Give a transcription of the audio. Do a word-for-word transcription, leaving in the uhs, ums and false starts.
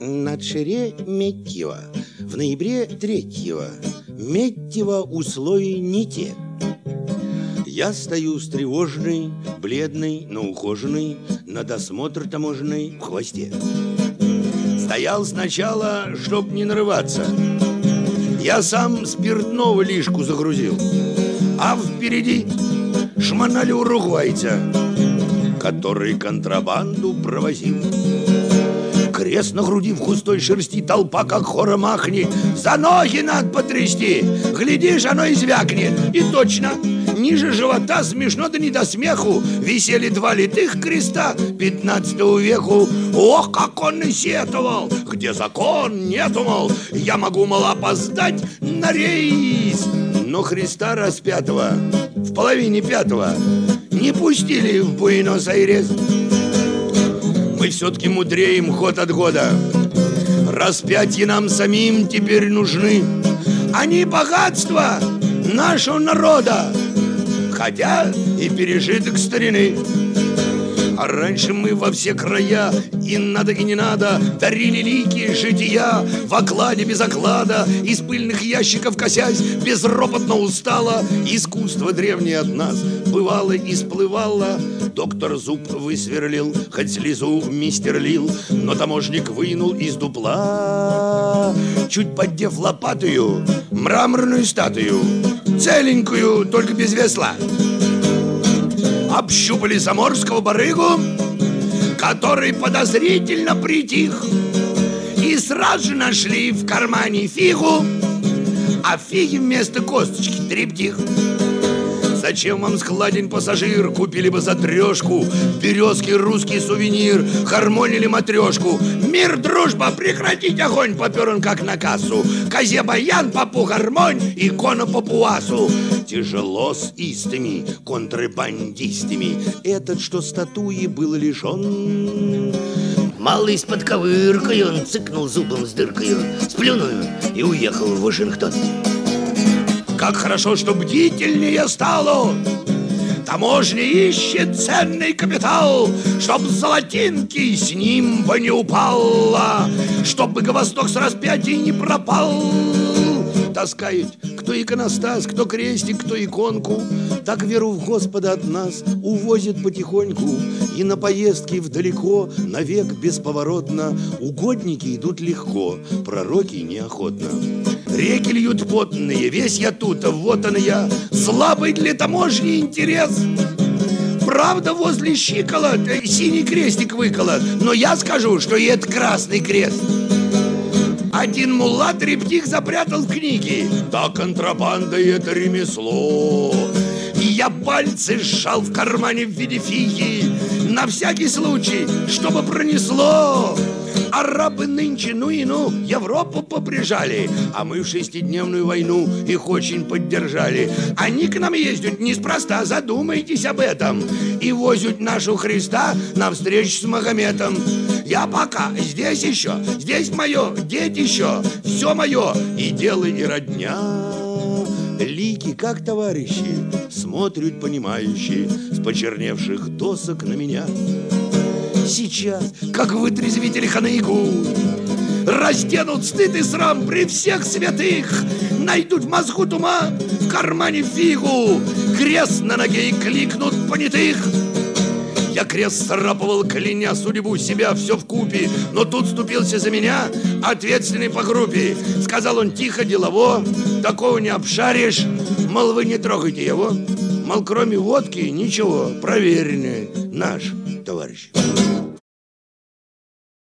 на Шереметьево в ноябре третьего. Медьево условия не те. Я стою встревоженный, бледный, но ухоженный, на досмотр таможенный в хвосте. Стоял сначала, чтоб не нарываться. Я сам спиртного лишку загрузил, а впереди шмонали уругвайца, который контрабанду провозил. Крест на груди в густой шерсти, толпа как хором ахнет. За ноги надо потрясти, глядишь, оно и звякнет. И точно, ниже живота, смешно да не до смеху, висели два литых креста пятнадцатого веку. Ох, как он и сетовал, где закон нету, мол, я могу, мол, опоздать на рейс. Но Христа распятого в половине пятого не пустили в Буэнос-Айрес. Мы все-таки мудреем год от года. Распятие нам самим теперь нужны, а не богатство нашего народа, хотя и пережиток старины. А раньше мы во все края, и надо, и не надо, дарили лики жития в окладе без оклада, из пыльных ящиков косясь, безропотно устало. Искусство древнее от нас бывало и сплывало. Доктор зуб высверлил, хоть слезу мистер лил, но таможник вынул из дупла, чуть поддев лопатою, мраморную статую, целенькую, только без весла. Общупали заморского барыгу, который подозрительно притих, и сразу же нашли в кармане фигу, а фиги вместо косточки трептих. Зачем вам складен пассажир? Купили бы за трешку березки русский сувенир, хармонили матрешку. Мир, дружба, прекратить огонь, попер он как на кассу. Козе баян, попу гармонь, икона папуасу. Тяжело с истыми контрабандистами этот, что статуи был лишен. Малый с подковыркой, он цыкнул зубом с дыркой, сплюнул и уехал в Вашингтон. Как хорошо, что бдительнее стало. Таможня ищет ценный капитал, чтоб золотинки с ним бы не упало, чтоб Богосток с распятия не пропал. Таскают кто иконостас, кто крестик, кто иконку. Так веру в Господа от нас увозят потихоньку. И на поездки вдалеко, навек бесповоротно, угодники идут легко, пророки неохотно. Реки льют потные, весь я тут, вот он я, слабый для таможни интерес. Правда, возле щиколот синий крестик выколот, но я скажу, что и это красный крест. Один мулла трептих запрятал в книге. Да, контрабанда — это ремесло. И я пальцы сжал в кармане в виде фиги, на всякий случай, чтобы пронесло. Арабы нынче, ну и ну, Европу поприжали, а мы в шестидневную войну их очень поддержали. Они к нам ездят неспроста, задумайтесь об этом, и возят нашу Христа навстречу с Магометом. Я пока здесь еще, здесь мое, детище, все мое, и дело, и родня. Лики, как товарищи, смотрят понимающие с почерневших досок на меня. Сейчас, как вытрезвители ханыгу, разденут стыд и срам при всех святых, найдут в мозгу туман, в кармане фигу, крест на ноге и кликнут понятых. Я крест срапывал, кляня судьбу себя все вкупе, но тут вступился за меня ответственный по группе. Сказал он тихо, делово: такого не обшаришь, мол, вы не трогайте его, мол, кроме водки ничего, проверенный наш товарищ.